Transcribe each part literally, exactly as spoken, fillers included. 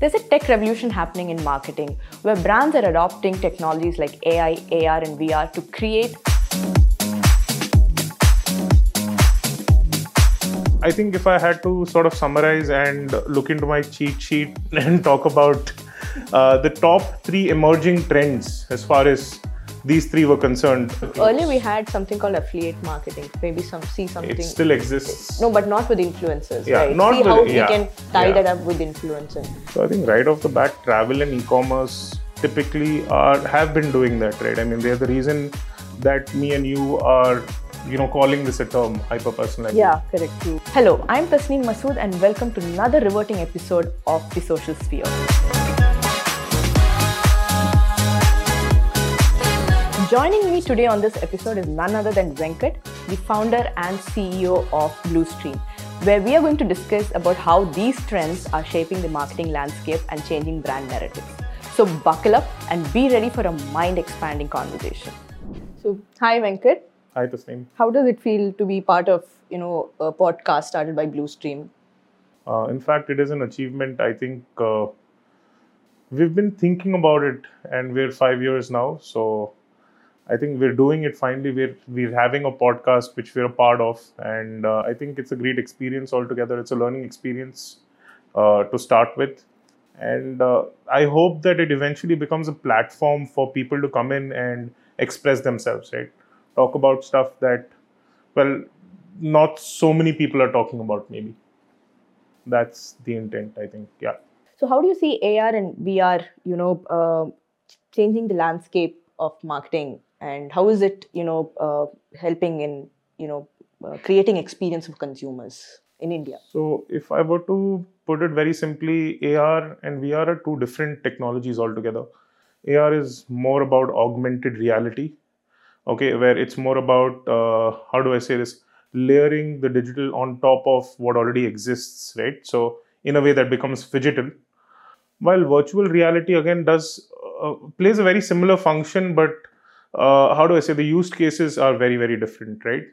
There's a tech revolution happening in marketing where brands are adopting technologies like A I, A R, and V R to create. I think if I had to sort of summarize and look into my cheat sheet and talk about uh, the top three emerging trends as far as these three were concerned. Earlier we had something called affiliate marketing. Maybe some see something. It still exists. No, but not with influencers. Yeah, right? not see with, how yeah, we can tie yeah. that up with influencing. So I think right off the bat, travel and e-commerce typically are have been doing that, right? I mean, they're the reason that me and you are, you know, calling this a term, hyper-personalization. Yeah, correct. True. Hello, I'm Tasneem Masood and welcome to another riveting episode of The Social Sphere. Joining me today on this episode is none other than Venkat, the founder and C E O of Bluestream, where we are going to discuss about how these trends are shaping the marketing landscape and changing brand narratives. So buckle up and be ready for a mind-expanding conversation. So, hi Venkat. Hi Tasneem. How does it feel to be part of, you know, a podcast started by Bluestream? Uh, in fact, it is an achievement. I think uh, we've been thinking about it, and we're five years now. So I think we're doing it finally. We're we're having a podcast which we're a part of, and uh, I think it's a great experience altogether. It's a learning experience uh, to start with, and uh, I hope that it eventually becomes a platform for people to come in and express themselves, right? Talk about stuff that, well, not so many people are talking about, maybe. That's the intent, I think, yeah. So how do you see A R and V R, you know, uh, changing the landscape of marketing, and how is it, you know, uh, helping in, you know, uh, creating experience of consumers in India? So if I were to put it very simply, A R and V R are two different technologies altogether. A R is more about augmented reality. Okay, where it's more about, uh, how do I say this, layering the digital on top of what already exists, right? So in a way that becomes phygital. While virtual reality, again, does uh, plays a very similar function, but uh, how do I say, the use cases are very, very different, right?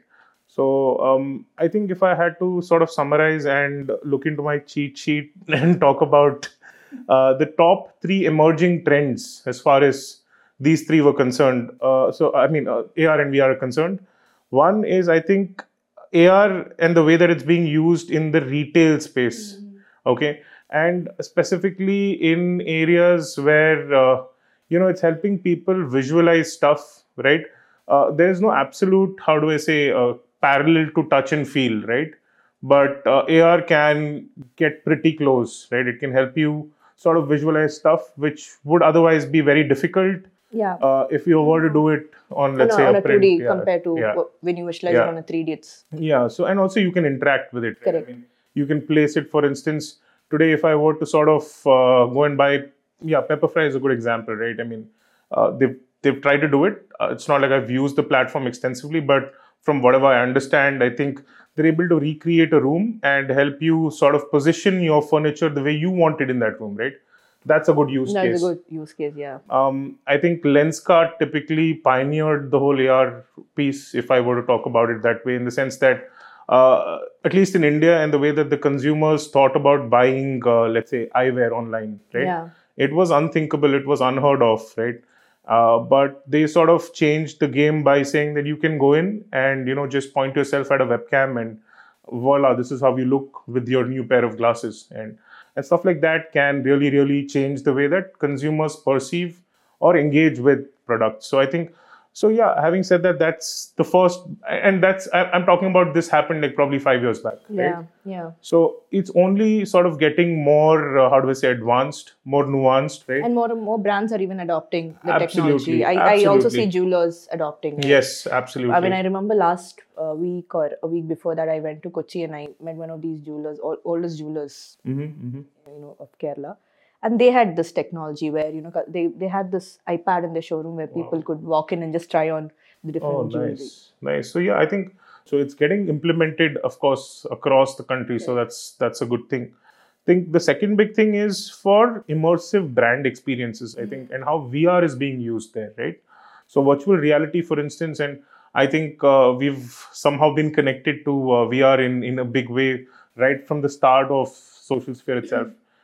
So um, I think if I had to sort of summarize and look into my cheat sheet and talk about uh, the top three emerging trends as far as these three were concerned. Uh, so, I mean, uh, A R and V R are concerned. One is, I think, A R and the way that it's being used in the retail space. Mm-hmm. Okay. And specifically in areas where, uh, you know, it's helping people visualize stuff, right? Uh, there's no absolute, how do I say, uh, parallel to touch and feel, right? But uh, A R can get pretty close, right? It can help you sort of visualize stuff which would otherwise be very difficult. Yeah. Uh, if you were to do it on, let's on say, a, on a, a print, two D yeah, compared to yeah, when you visualize yeah. it on a three D, it's... Yeah, so, and also you can interact with it. Right? Correct. I mean, you can place it, for instance, today if I were to sort of uh, go and buy, yeah, Pepperfry is a good example, right? I mean, uh, they've, they've tried to do it. Uh, it's not like I've used the platform extensively, but from whatever I understand, I think they're able to recreate a room and help you sort of position your furniture the way you want it in that room, right? That's a good use That's case. That's a good use case, yeah. Um, I think Lenskart typically pioneered the whole A R piece, if I were to talk about it that way, in the sense that, uh, at least in India, and the way that the consumers thought about buying, uh, let's say, eyewear online, right? Yeah. It was unthinkable, it was unheard of, right? Uh, but they sort of changed the game by saying that you can go in and, you know, just point yourself at a webcam and voila, this is how you look with your new pair of glasses. And And stuff like that can really, really change the way that consumers perceive or engage with products. So I think, so yeah, having said that, that's the first, and that's, I'm talking about this happened like probably five years back. Yeah, right? yeah. So it's only sort of getting more, uh, how do I say, advanced, more nuanced, right? And more and more brands are even adopting the Absolutely, technology. I, absolutely. I also see jewelers adopting it. Yes, absolutely. I mean, I remember last uh, week or a week before that, I went to Kochi and I met one of these jewelers, old, oldest jewelers, mm-hmm, mm-hmm. you know, of Kerala. And they had this technology where, you know, they, they had this iPad in the showroom where people wow. could walk in and just try on the different oh, jewelry. Nice, nice. So yeah, I think, so it's getting implemented, of course, across the country. Yeah. So that's that's a good thing. I think the second big thing is for immersive brand experiences, I think, and how V R is being used there, right? So virtual reality, for instance, and I think uh, we've somehow been connected to uh, V R in, in a big way right from the start of Social Sphere itself.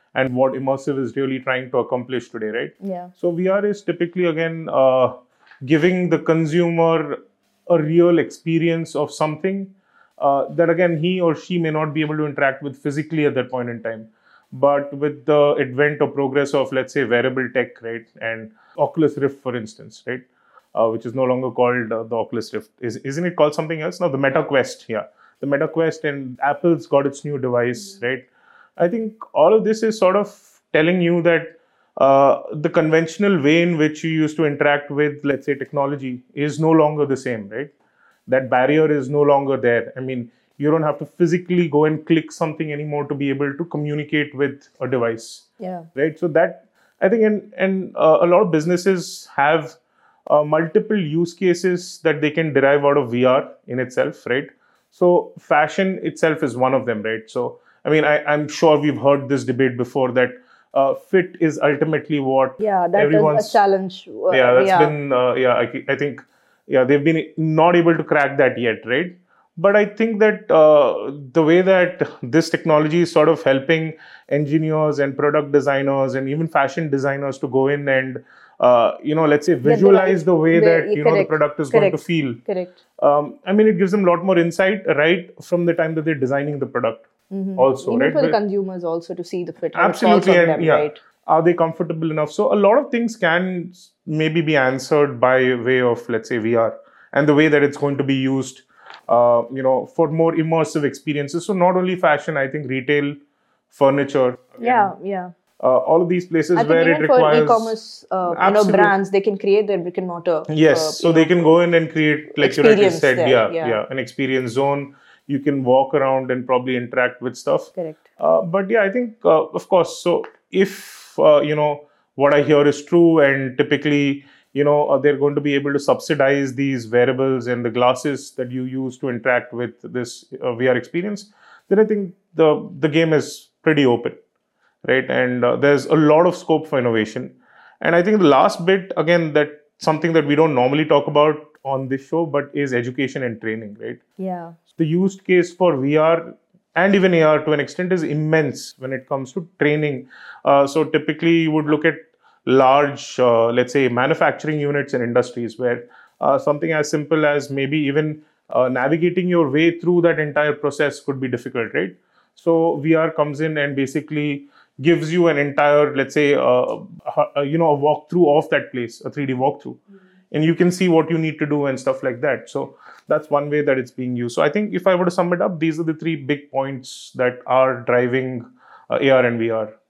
and what immersive is really trying to accomplish today, right? Yeah. So V R is typically again uh, giving the consumer a real experience of something uh, that again he or she may not be able to interact with physically at that point in time. But with the advent or progress of, let's say, wearable tech, right, and Oculus Rift, for instance, right, uh, which is no longer called uh, the Oculus Rift, is isn't it called something else? No, the Meta Quest, yeah, the Meta Quest, and Apple's got its new device, right? I think all of this is sort of telling you that uh, the conventional way in which you used to interact with, let's say, technology is no longer the same, right? That barrier is no longer there. I mean, you don't have to physically go and click something anymore to be able to communicate with a device, Yeah. right? So that I think, and and uh, a lot of businesses have uh, multiple use cases that they can derive out of V R in itself, right? So fashion itself is one of them, right? So I mean, I, I'm sure we've heard this debate before that uh, fit is ultimately what Yeah, that is everyone's a challenge. Uh, yeah, that's yeah. been uh, yeah. I, I think yeah, they've been not able to crack that yet, right? But I think that uh, the way that this technology is sort of helping engineers and product designers and even fashion designers to go in and uh, you know, let's say Get the right- visualize the way the- that you know the correct, product is going to correct. feel. Correct. Um, I mean, it gives them a lot more insight right from the time that they're designing the product. Also, Even right? for the But- consumers also to see the fit. how it Absolutely, falls on and them, yeah, right? are they comfortable enough? So a lot of things can s- maybe be answered by way of, let's say, V R and the way that it's going to be used, uh, you know, for more immersive experiences. So not only fashion, I think retail, furniture, Yeah, yeah. uh, all of these places I think where even it for requires e-commerce, uh, you know, Absolute- brands, they can create their brick and mortar. Yes, uh, so you they know, can go in and create, like you rightly experience said, there, yeah, yeah. yeah, an experience zone. You can walk around and probably interact with stuff. Correct. Uh, but yeah, I think, uh, of course, so if, uh, you know, what I hear is true and typically, you know, uh, they're going to be able to subsidize these wearables and the glasses that you use to interact with this uh, V R experience, then I think the, the game is pretty open, right? And uh, there's a lot of scope for innovation. And I think the last bit, again, that something that we don't normally talk about on this show, but is education and training, right? Yeah. The use case for V R and even A R to an extent is immense when it comes to training. Uh, so typically, you would look at large, uh, let's say, manufacturing units and industries where uh, something as simple as maybe even uh, navigating your way through that entire process could be difficult, right? So V R comes in and basically gives you an entire, let's say, uh, uh, you know, a walkthrough of that place, a three D walkthrough, and you can see what you need to do and stuff like that. So that's one way that it's being used. So I think if I were to sum it up, these are the three big points that are driving uh, A R and V R.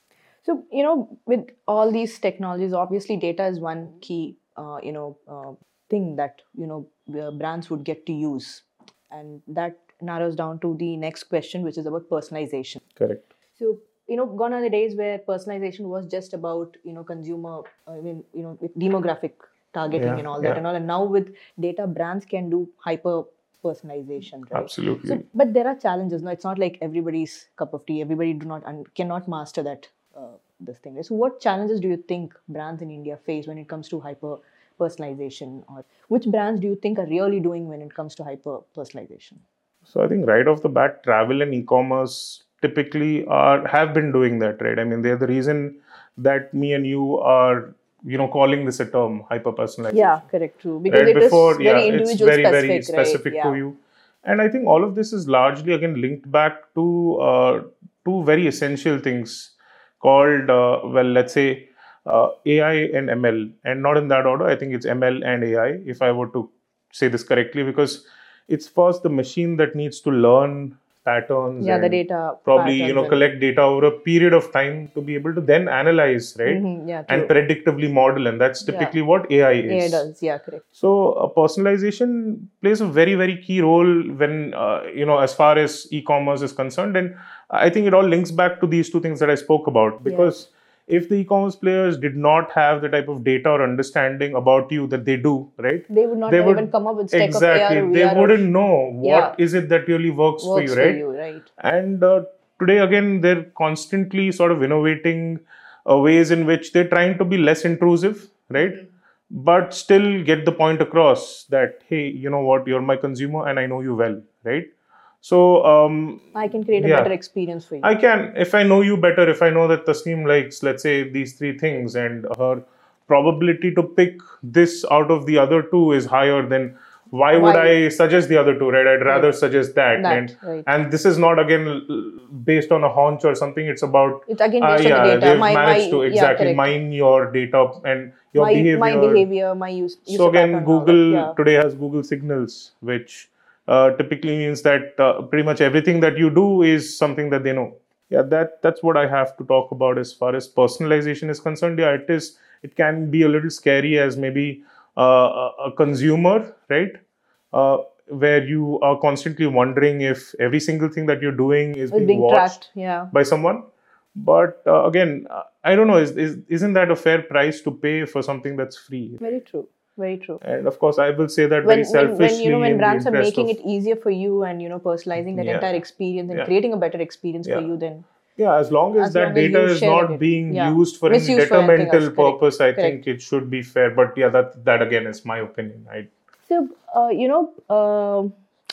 So, you know, with all these technologies, obviously data is one key, uh, you know, uh, thing that, you know, uh, brands would get to use. And that narrows down to the next question, which is about personalization. Correct. So, you know, gone are the days where personalization was just about, you know, consumer, I mean, you know, with demographic targeting Yeah, and all that yeah. and all. And now with data, brands can do hyper personalization, right? Absolutely. So, but there are challenges. No, it's not like everybody's cup of tea. Everybody do not and cannot master that uh, this thing. So, what challenges do you think brands in India face when it comes to hyper personalization, or which brands do you think are really doing when it comes to hyper personalization? So I think right off the bat, travel and e-commerce typically are have been doing that, right? I mean, they're the reason that me and you are, you know, calling this a term, hyper personalization. Yeah, correct, true. Because Right it is before, very yeah, it's individual very, specific, very specific right? to Yeah. you. And I think all of this is largely again linked back to uh, two very essential things called, uh, well, let's say uh, A I and M L. And not in that order, I think it's M L and A I, if I were to say this correctly, because it's first the machine that needs to learn patterns Yeah, the and data probably, you patterns know, and- collect data over a period of time to be able to then analyze, right? Mhm, yeah, and true. predictively model. And that's Yeah. typically what A I is. Yeah, it does. Yeah, correct. So uh, personalization plays a very, very key role when, uh, you know, as far as e-commerce is concerned. And I think it all links back to these two things that I spoke about. Because if the e-commerce players did not have the type of data or understanding about you that they do, right? They would not They have would- even come up with stack Exactly. of A R or They V R or wouldn't know what Yeah. is it that really works, for works you, for right? you, right? And uh, today, again, they're constantly sort of innovating uh, ways in which they're trying to be less intrusive, right? But still get the point across that, hey, you know what, you're my consumer and I know you well, right? So um, I can create a yeah. better experience for you. I can, if I know you better, if I know that Tasneem likes, let's say, these three things, and her probability to pick this out of the other two is higher, then why would Why? I suggest the other two, right? I'd rather suggest that. That, and right. and this is not again l- based on a hunch or something. It's about It's again uh, based on yeah, the data. they've My, managed my, to yeah, exactly correct. mine your data and your my, behavior. my behavior, my use. So user again, pattern and all that, Google yeah. today has Google Signals, which uh, typically means that uh, pretty much everything that you do is something that they know. Yeah, that that's what I have to talk about as far as personalization is concerned. Yeah, it is. It can be a little scary as maybe uh, a, a consumer, right? Uh, where you are constantly wondering if every single thing that you're doing is It's being, being watched tracked, yeah. by someone. But uh, again, uh, I don't know. Is, is isn't that a fair price to pay for something that's free? Very true. Very true. And of course, I will say that When, very selfishly. when, when you know when in the brands are interest making of- it easier for you and you know personalizing that Yeah. entire experience and Yeah. creating a better experience for Yeah. you, then Yeah, as long as, As that long as data you is share not it. being Yeah. used for any Misused for anything detrimental else. Correct. purpose, I Correct. think it should be fair. But yeah, that that again is my opinion. I So, uh, you know, uh,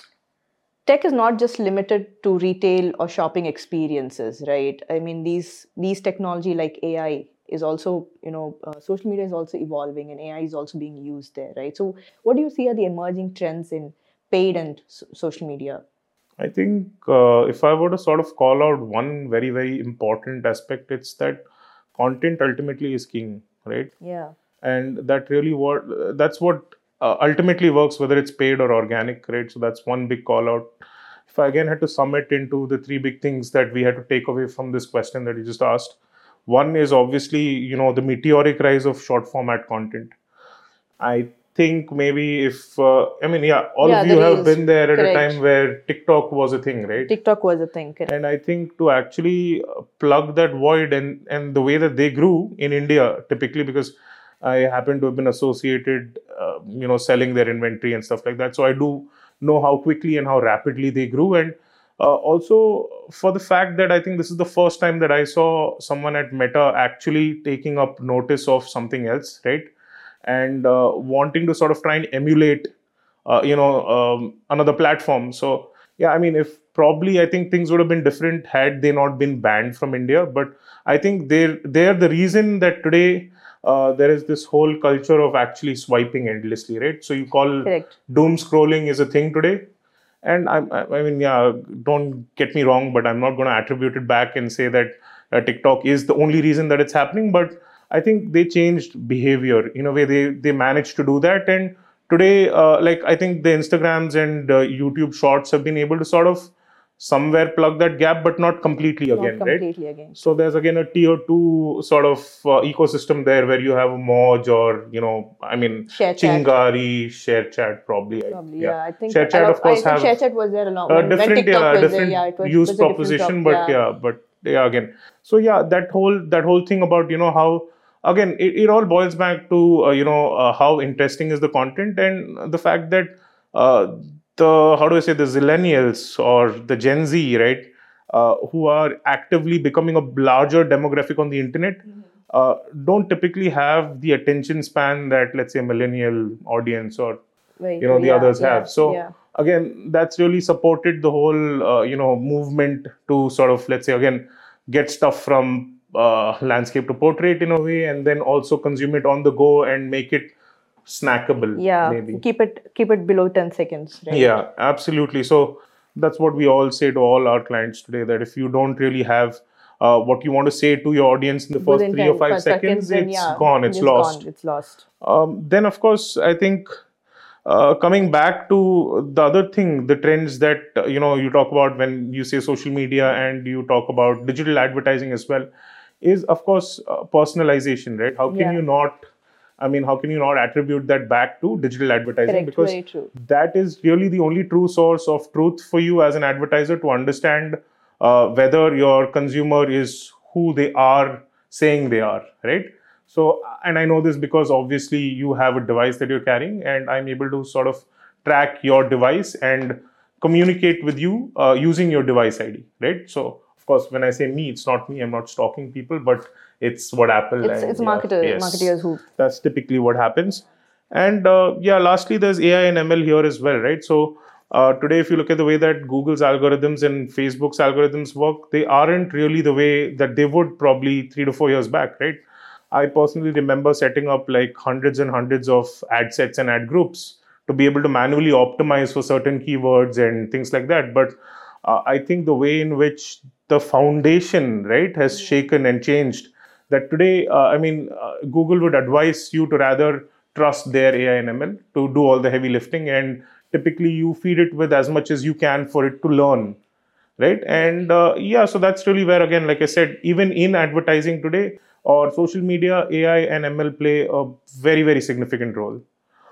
tech is not just limited to retail or shopping experiences, right? I mean, these these technology like A I is also, you know, uh, social media is also evolving and A I is also being used there, right? So, what do you see are the emerging trends in paid and so- social media? I think uh, if I were to sort of call out one very very important aspect, it's that content ultimately is king, right? Yeah. And that really what that's what uh, ultimately works, whether it's paid or organic, right? So that's one big call out. If I again had to sum it into the three big things that we had to take away from this question that you just asked, one is obviously, you know, the meteoric rise of short format content. I think maybe if uh, I mean, yeah, all Yeah, of the you have reels, been there at a correct. time where TikTok was a thing, right? TikTok was a thing, correct. And I think to actually uh, plug that void, and and the way that they grew in India, typically because I happen to have been associated, uh, you know, selling their inventory and stuff like that. So I do know how quickly and how rapidly they grew, and uh, also for the fact that I think this is the first time that I saw someone at Meta actually taking up notice of something else, right? And uh, wanting to sort of try and emulate, uh, you know, um, another platform. So yeah, I mean, if probably I think things would have been different had they not been banned from India. But I think they're they're the reason that today uh, there is this whole culture of actually swiping endlessly, right? So you call Correct. doom scrolling is a thing today. And I, I I mean, yeah, don't get me wrong, but I'm not going to attribute it back and say that uh, TikTok is the only reason that it's happening. But I think they changed behavior in a way. They they managed to do that, and today, uh, like I think the Instagrams and uh, YouTube Shorts have been able to sort of somewhere plug that gap, but not completely again, Not right? completely again. So there's again a tier two sort of uh, ecosystem there where you have a Moj or, you know, I mean, Share chat. Chingari, ShareChat probably. Probably, yeah. I think ShareChat, allow- of course, I think have ShareChat was there along a when, when different, TikTok yeah, was different there. Yeah, it was, use was a different proposition, job, but yeah, but yeah, again. So yeah, that whole that whole thing about, you know, how again it, it all boils back to uh, you know uh, how interesting is the content, and the fact that uh, the how do I say the zillennials or the Gen Z, right, uh, who are actively becoming a larger demographic on the internet, uh, don't typically have the attention span that, let's say, a millennial audience or Very you know true, the yeah, others yeah, have. So yeah. again, that's really supported the whole uh, you know movement to sort of, let's say, again, get stuff from uh, landscape to portrait in a way, and then also consume it on the go and make it snackable. Yeah, maybe. keep it keep it below ten seconds, right? Yeah, absolutely. So that's what we all say to all our clients today, that if you don't really have uh, what you want to say to your audience in the first Within three or ten five five seconds, then it's yeah, gone, it's just lost. Gone, it's lost. Um, then, of course, I think uh, coming back to the other thing, the trends that uh, you know you talk about when you say social media and you talk about digital advertising as well, is of course uh, personalization, right? How can Yeah. you not? I mean, how can you not attribute that back to digital advertising? Correct, Because very true. that is really the only true source of truth for you as an advertiser to understand uh, whether your consumer is who they are saying they are, right? So, and I know this because obviously you have a device that you're carrying, and I'm able to sort of track your device and communicate with you uh, using your device I D, right? So, of course, when I say me, it's not me. I'm not stalking people, but it's what Apple. It's and, it's yeah, marketer, yes, marketeers who that's typically what happens. And uh, yeah, lastly, there's A I and M L here as well, right? So Uh, today, if you look at the way that Google's algorithms and Facebook's algorithms work, they aren't really the way that they would probably three to four years back, right? I personally remember setting up like hundreds and hundreds of ad sets and ad groups to be able to manually optimize for certain keywords and things like that. But uh, I think the way in which the foundation, right, has shaken and changed, that today, uh, I mean, uh, Google would advise you to rather trust their A I and M L to do all the heavy lifting, and typically you feed it with as much as you can for it to learn, right? And uh, yeah, so that's really where, again, like I said, even in advertising today or social media, A I and M L play a very, very significant role.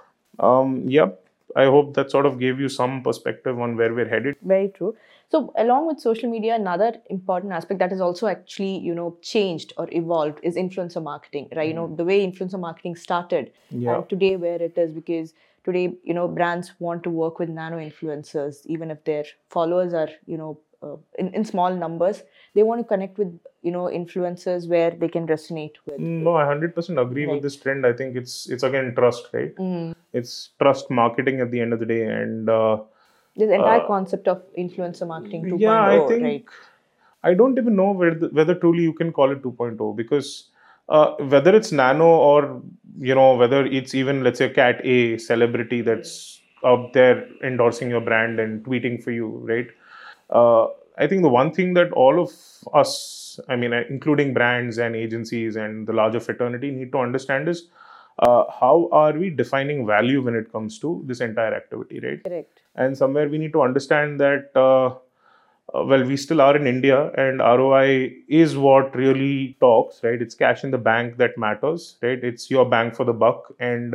Um, yep. I hope that sort of gave you some perspective on where we're headed. Very true. So along with social media, another important aspect that has also actually, you know, changed or evolved is influencer marketing, right? Mm-hmm. You know, the way influencer marketing started yeah. and today where it is, because today, you know, brands want to work with nano influencers, even if their followers are, you know, uh, in, in small numbers. They want to connect with, you know, influencers where they can resonate with. No, I one hundred percent agree right. with this trend. I think it's, it's again, trust, right? Mm. It's trust marketing at the end of the day. And uh, this entire uh, concept of influencer marketing two point oh, yeah, I think, right? I don't even know whether, whether truly you can call it two point oh, because uh, whether it's nano or, you know, whether it's even, let's say, Cat A celebrity that's out there endorsing your brand and tweeting for you, right? Uh, I think the one thing that all of us, I mean, including brands and agencies and the larger fraternity, need to understand is uh, how are we defining value when it comes to this entire activity, right? Correct. And somewhere we need to understand that, uh, uh, well, we still are in India, and R O I is what really talks, right? It's cash in the bank that matters, right? It's your bang for the buck. And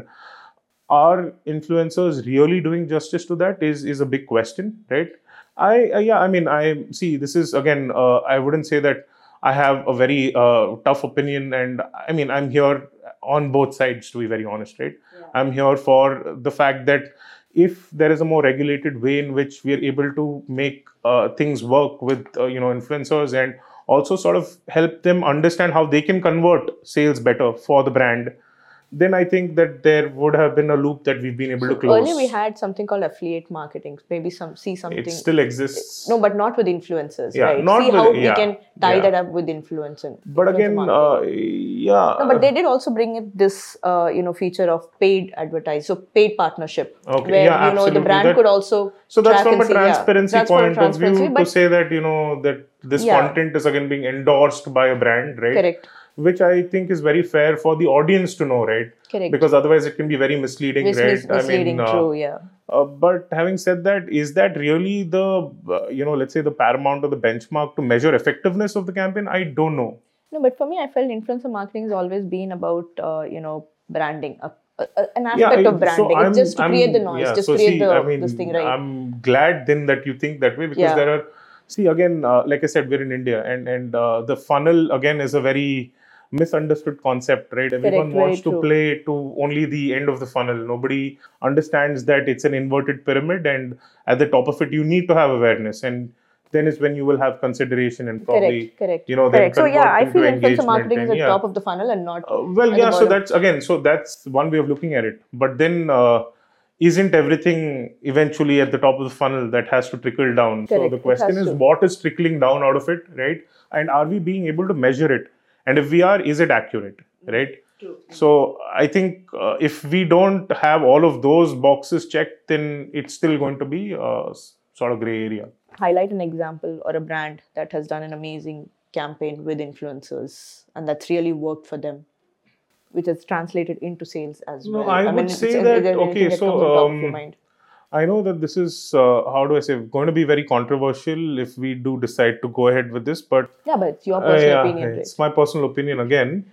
are influencers really doing justice to that is, is a big question, right? I, uh, yeah, I mean, I see this is again, uh, I wouldn't say that I have a very uh, tough opinion. And I mean, I'm here on both sides, to be very honest, right? Yeah. I'm here for the fact that if there is a more regulated way in which we are able to make uh, things work with, uh, you know, influencers, and also sort of help them understand how they can convert sales better for the brand, then I think that there would have been a loop that we've been able so to close. Earlier we had something called affiliate marketing. Maybe some see something. It still exists. No, but not with influencers, yeah, right? Not see with, how yeah, we can tie yeah. that up with influencing. But again, uh, yeah. No, but they did also bring in this, uh, you know, feature of paid advertise, so paid partnership, okay. where yeah, you know the brand that, could also. So that's from a see, transparency yeah, point transparency, of view to say that, you know, that this yeah. content is again being endorsed by a brand, right? Correct. Which I think is very fair for the audience to know, right? Correct. Because otherwise it can be very misleading, Mis- right? mis- misleading, I mean, true, uh, yeah. Uh, but having said that, is that really the, uh, you know, let's say the paramount or the benchmark to measure effectiveness of the campaign? I don't know. No, but for me, I felt influencer marketing has always been about, uh, you know, branding, a, a, an aspect yeah, of branding. So it's just to I'm, create the noise, yeah, just so create see, the, I mean, this thing, right? I'm glad then that you think that way, because yeah. there are, see, again, uh, like I said, we're in India, and, and uh, the funnel, again, is a very misunderstood concept, right? Everyone Correct, wants to true. play to only the end of the funnel. Nobody understands that it's an inverted pyramid, and at the top of it, you need to have awareness, and then is when you will have consideration and probably, correct, correct, you know, correct. So yeah, I feel influencer marketing and, is at yeah. top of the funnel and not. Uh, well, yeah. So that's again, so that's one way of looking at it. But then, uh, isn't everything eventually at the top of the funnel that has to trickle down? Correct. So the question is, to. what is trickling down out of it, right? And are we being able to measure it? And if we are, is it accurate, right? True. So I think uh, if we don't have all of those boxes checked, then it's still going to be a sort of gray area. Highlight an example or a brand that has done an amazing campaign with influencers and that's really worked for them, which has translated into sales as no, well. I, I would mean, say that, okay, that so um, I know that this is, uh, how do I say, going to be very controversial if we do decide to go ahead with this, but... Yeah, but it's your personal uh, yeah, opinion. It's right? my personal opinion again.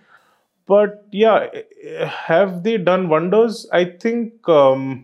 But yeah, have they done wonders? I think um,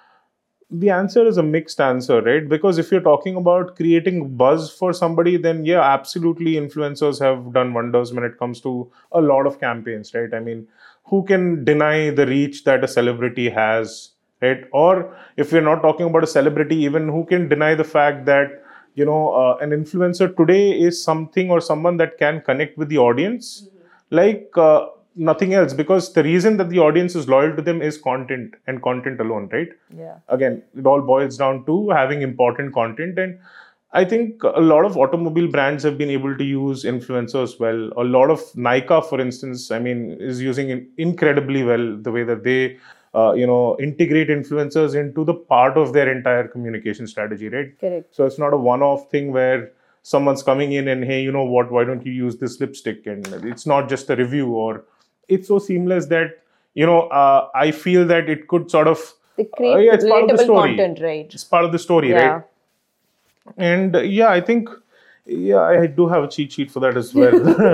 the answer is a mixed answer, right? Because if you're talking about creating buzz for somebody, then yeah, absolutely influencers have done wonders when it comes to a lot of campaigns, right? I mean, who can deny the reach that a celebrity has, right? Or if we're not talking about a celebrity, even who can deny the fact that, you know, uh, an influencer today is something or someone that can connect with the audience. Mm-hmm. Like, uh, nothing else, because the reason that the audience is loyal to them is content and content alone, right? Yeah. Again, it all boils down to having important content. And I think a lot of automobile brands have been able to use influencers well. A lot of Nykaa, for instance, I mean, is using it incredibly well the way that they, uh, you know, integrate influencers into the part of their entire communication strategy, right? Correct. So it's not a one-off thing where someone's coming in and, hey, you know what, why don't you use this lipstick? And it's not just a review, or it's so seamless that, you know, uh, I feel that it could sort of, They create uh, yeah, it's part of the relatable story. content, right? It's part of the story, Yeah. right? And uh, yeah, I think, yeah, I do have a cheat sheet for that as well.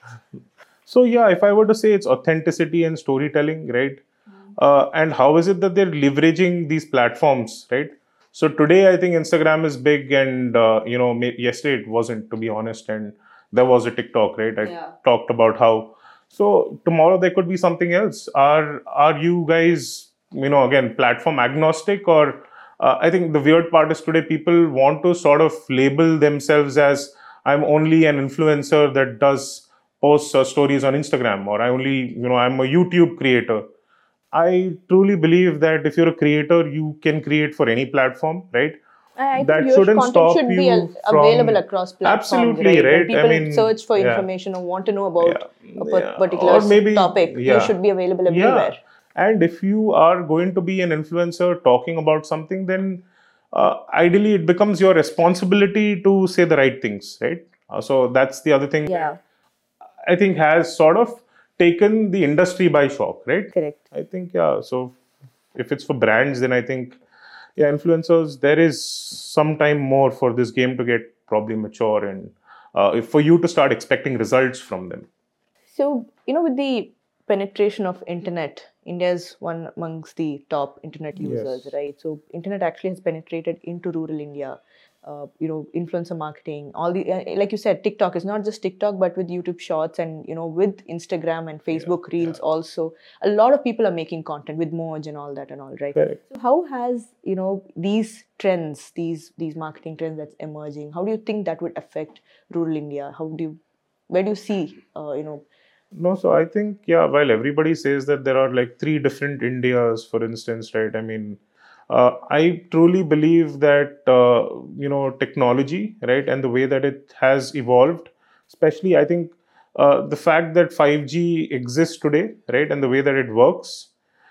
So yeah, if I were to say, it's authenticity and storytelling, right? Uh, and how is it that they're leveraging these platforms, right? So today, I think Instagram is big, and uh, you know, may- yesterday it wasn't, to be honest. And there was a TikTok, right? I Yeah. talked about how. So tomorrow there could be something else. Are are you guys, you know, again, platform agnostic, or uh, I think the weird part is today people want to sort of label themselves as, I'm only an influencer that does posts uh, stories on Instagram, or I only, you know, I'm a YouTube creator. I truly believe that if you're a creator, you can create for any platform, right? I I think That your shouldn't content stop should be you al- from- available across platforms, Absolutely, right? When right? I people mean, search for yeah. information or want to know about Yeah. a par- Yeah. particular Or maybe- topic, yeah. you should be available everywhere. Yeah. And if you are going to be an influencer talking about something, then uh, ideally it becomes your responsibility to say the right things, right? Uh, so that's the other thing Yeah, I think has sort of taken the industry by shock, right? correct. I think, yeah. So if it's for brands, then I think, yeah, influencers, there is some time more for this game to get probably mature, and uh, if for you to start expecting results from them. So, you know, with the penetration of internet, India is one amongst the top internet users, Yes. right? So, internet actually has penetrated into rural India. Uh, you know, influencer marketing, all the uh, like you said, TikTok is not just TikTok, but with YouTube Shorts and you know with Instagram and Facebook Reels also. A lot of people are making content with Moj and all that and all, right? Correct. So, how has you know these trends, these these marketing trends that's emerging? How do you think that would affect rural India? How do you, where do you see, uh, you know? No, so I think, yeah, while everybody says that there are like three different Indias, for instance, right? I mean, uh, I truly believe that, uh, you know, technology, right, and the way that it has evolved, especially, I think uh, the fact that five G exists today, right, and the way that it works,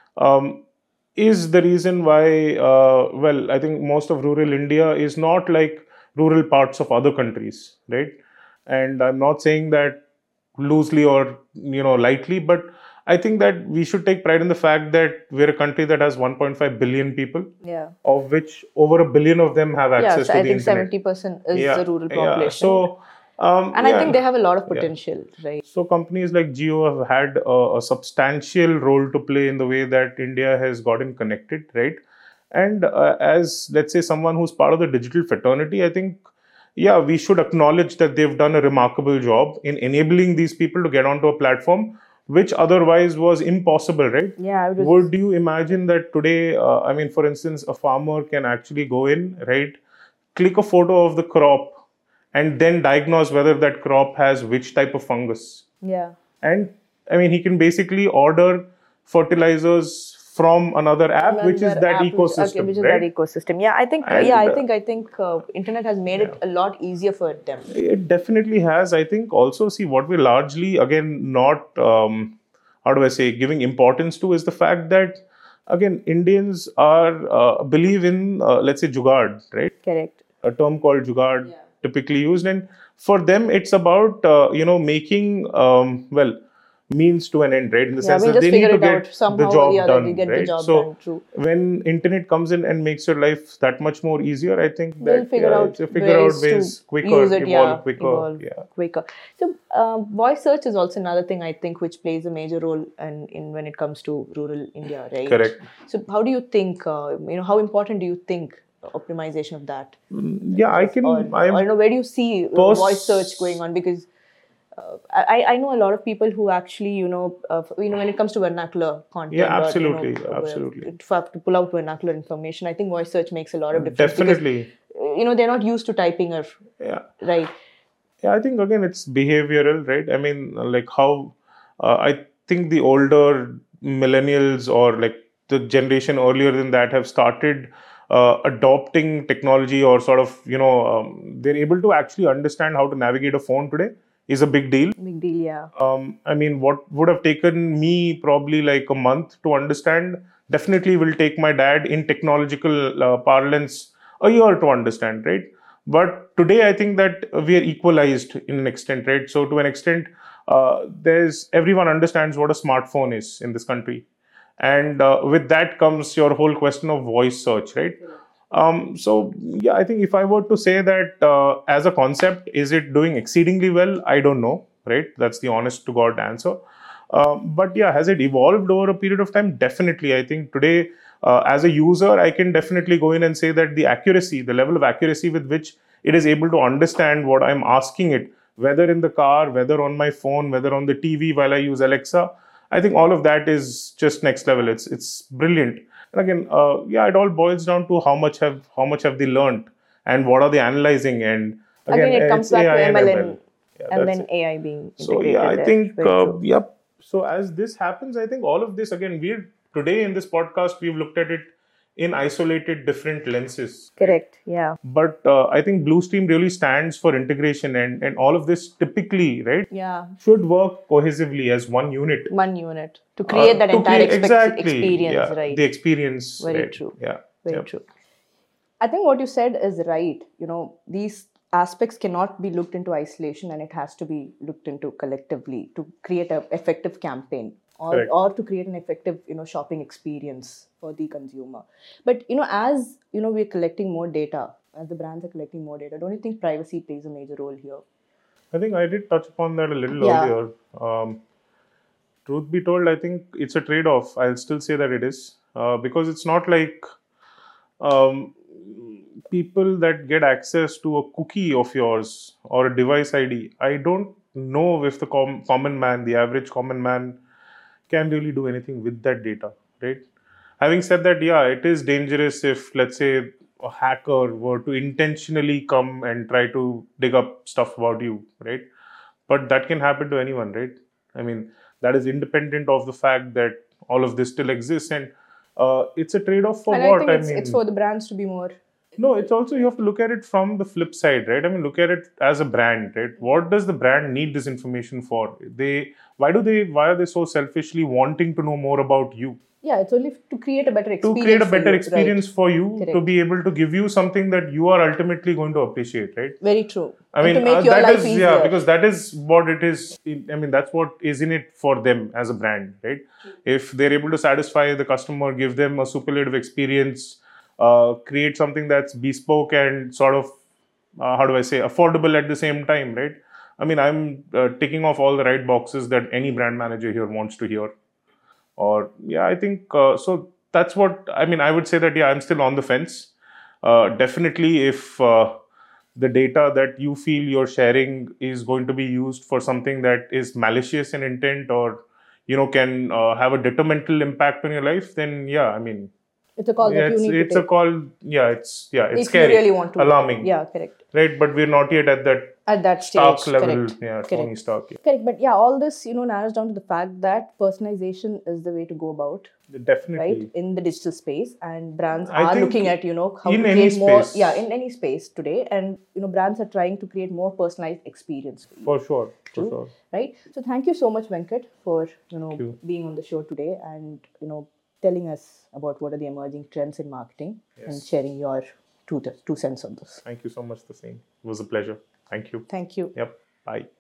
um, is the reason why, uh, well, I think most of rural India is not like rural parts of other countries, right? And I'm not saying that loosely or, you know, lightly, but I think that we should take pride in the fact that we're a country that has one point five billion people, Yeah. of which over a billion of them have Yeah, access so to I the think internet. seventy percent is Yeah, the rural yeah. population. So, um, and I yeah. think they have a lot of Yeah. potential, right? So companies like Jio have had a, a substantial role to play in the way that India has gotten connected, right? And uh, as, let's say, someone who's part of the digital fraternity, I think, yeah, we should acknowledge that they've done a remarkable job in enabling these people to get onto a platform which otherwise was impossible, right? Yeah, I would. Would you imagine that today, uh, I mean, for instance, a farmer can actually go in, right, click a photo of the crop, and then diagnose whether that crop has which type of fungus. Yeah. And I mean, he can basically order fertilizers from another app, which is Another that app which- ecosystem, okay, which is right? that ecosystem. Yeah, I think. And, yeah, I uh, think. I think uh, internet has made it a lot easier for them. It definitely has. I think also, see, what we're largely, again, not, um, how do I say, giving importance to is the fact that, again, Indians are, uh, believe in, uh, let's say, jugaad, right? Correct. A term called jugaad typically used. And for them, it's about, uh, you know, making, um, well, means to an end, right? In the Yeah, sense we'll that just they need figure to it out get somehow the or job the other. done, We get the right? job so done, true. when internet comes in and makes your life that much more easier, I think They'll that figure yeah, out it's a figure ways out ways to quicker, use it, evolve yeah, quicker. evolve Yeah. quicker. So, uh, voice search is also another thing I think which plays a major role in, in when it comes to rural India, right? Correct. So, how do you think? Uh, you know, how important do you think optimization of that? Yeah, I can. Or, I'm or you know, where do you see uh, pers- voice search going on? Because uh, I, I know a lot of people who actually, you know, uh, you know, when it comes to vernacular content, Yeah, or, absolutely, you know, absolutely. to have to pull out vernacular information, I think voice search makes a lot of difference. Definitely. Because, you know, they're not used to typing or Yeah. right. Yeah, I think again it's behavioral, right? I mean, like how uh, I think the older millennials or like the generation earlier than that have started uh, adopting technology, or sort of, you know, um, they're able to actually understand how to navigate a phone today is a big deal. Big deal, yeah. Um, I mean, what would have taken me probably like a month to understand definitely will take my dad in technological uh, parlance a year to understand, right? But today, I think that we are equalized in an extent, right? So to an extent, uh, there's everyone understands what a smartphone is in this country, and uh, with that comes your whole question of voice search, right? Um, so yeah, I think if I were to say that uh, as a concept, is it doing exceedingly well? I don't know, right? That's the honest to God answer. Um, but yeah, has it evolved over a period of time? Definitely. I think today, uh, as a user, I can definitely go in and say that the accuracy, the level of accuracy with which it is able to understand what I'm asking it, whether in the car, whether on my phone, whether on the T V while I use Alexa, I think all of that is just next level. It's it's brilliant. And again, uh, yeah, it all boils down to how much have how much have they learned and what are they analyzing. And again, Again, it comes it's back A I to and M L M L. and, Yeah, and that's then it. A I being integrated So yeah, I there. think Very uh, true. yep. So as this happens, I think all of this again, we today in this podcast we've looked at it in isolated different lenses. Correct, yeah. But uh, I think Bluestream really stands for integration, and and all of this typically, right, Yeah, should work cohesively as one unit. one unit to create Uh, that to entire create- expe- exactly, experience, yeah, right? the experience. Very right, true. Yeah. Very Yep. true. I think what you said is right. You know, these aspects cannot be looked into isolation, and it has to be looked into collectively to create an effective campaign, or, Correct. or to create an effective, you know, shopping experience for the consumer. But, you know, as, you know, we're collecting more data, as the brands are collecting more data, don't you think privacy plays a major role here? I think I did touch upon that a little Yeah. earlier. Um, truth be told, I think it's a trade-off. I'll still say that it is, uh, because it's not like um, people that get access to a cookie of yours or a device I D. I don't know if the com- common man, the average common man, can really do anything with that data, right? Having said that, yeah, it is dangerous if, let's say, a hacker were to intentionally come and try to dig up stuff about you, right? But that can happen to anyone, right? I mean, that is independent of the fact that all of this still exists, and uh, it's a trade-off for And what? I think it's, mean, it's for the brands to be more. no, it's also you have to look at it from the flip side, right? I mean, look at it as a brand, right? What does the brand need this information for? They why do they why are they so selfishly wanting to know more about you? Yeah, it's only to create a better To experience. create a for better you, experience right? for you, to Correct. be able to give you something that you are ultimately going to appreciate, right? Very true. I And mean, to make uh, your that life is easier. yeah, because that is what it is. I mean, that's what is in it for them as a brand, right? If they're able to satisfy the customer, give them a superlative experience, uh, create something that's bespoke and sort of uh, how do I say affordable at the same time, right? I mean, I'm uh, ticking off all the right boxes that any brand manager here wants to hear. Or yeah, I think uh, so. That's what I mean. I would say that yeah, I'm still on the fence. Uh, definitely, if uh, the data that you feel you're sharing is going to be used for something that is malicious in intent, or you know can uh, have a detrimental impact on your life, then yeah, I mean, It's a call yeah, that you it's need it's to a take. call. Yeah, it's yeah, it's If scary, you really want to. alarming. Yeah, correct. Right, but we're not yet at that At that Stark stage, level. correct. Yeah, Correct. Tony Stark. Yeah. Correct. But yeah, all this, you know, narrows down to the fact that personalization is the way to go about, Definitely. right, in the digital space, and brands I are think looking at, you know, how in to any create more. space. Yeah, in any space today, and you know, brands are trying to create more personalized experience for you. For sure. For True. sure. Right. So thank you so much, Venkat, for you know you. being on the show today and you know telling us about what are the emerging trends in marketing and Yes. sharing your two two cents on this. Thank you so much, the same. It was a pleasure. Thank you. Thank you. Yep. Bye.